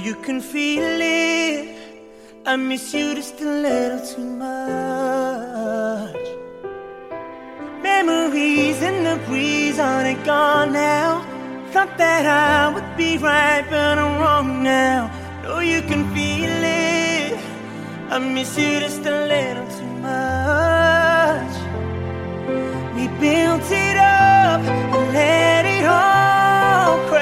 you can feel it. I miss you just a little too much. Memories in the breeze, are they gone now? Thought that I would be right, but I'm wrong now. No, you can feel it. I miss you just a little